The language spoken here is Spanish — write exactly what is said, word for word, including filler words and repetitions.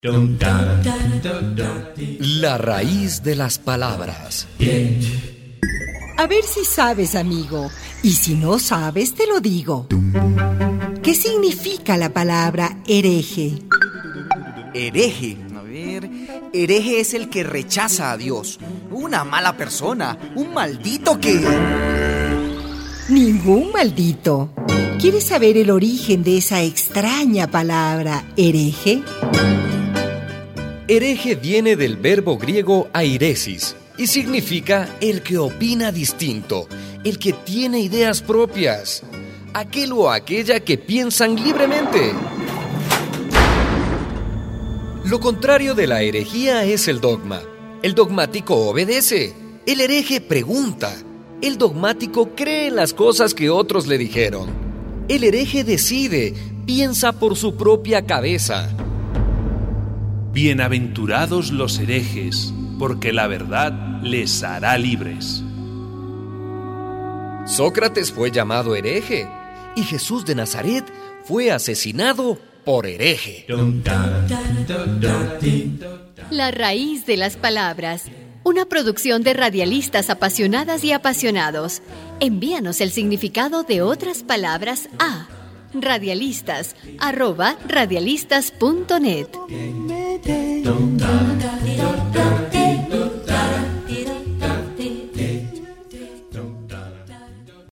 La raíz de las palabras. A ver si sabes, amigo, y si no sabes, te lo digo. ¿Qué significa la palabra hereje? Hereje, a ver, hereje es el que rechaza a Dios, una mala persona, un maldito que... Ningún maldito. ¿Quieres saber el origen de esa extraña palabra hereje? Hereje viene del verbo griego airesis y significa el que opina distinto, el que tiene ideas propias, aquel o aquella que piensan libremente. Lo contrario de la herejía es el dogma. El dogmático obedece, el hereje pregunta, el dogmático cree en las cosas que otros le dijeron. El hereje decide, piensa por su propia cabeza. Bienaventurados los herejes, porque la verdad les hará libres. Sócrates fue llamado hereje y Jesús de Nazaret fue asesinado por hereje. La raíz de las palabras. Una producción de radialistas apasionadas y apasionados. Envíanos el significado de otras palabras a radialistas arroba radialistas punto net.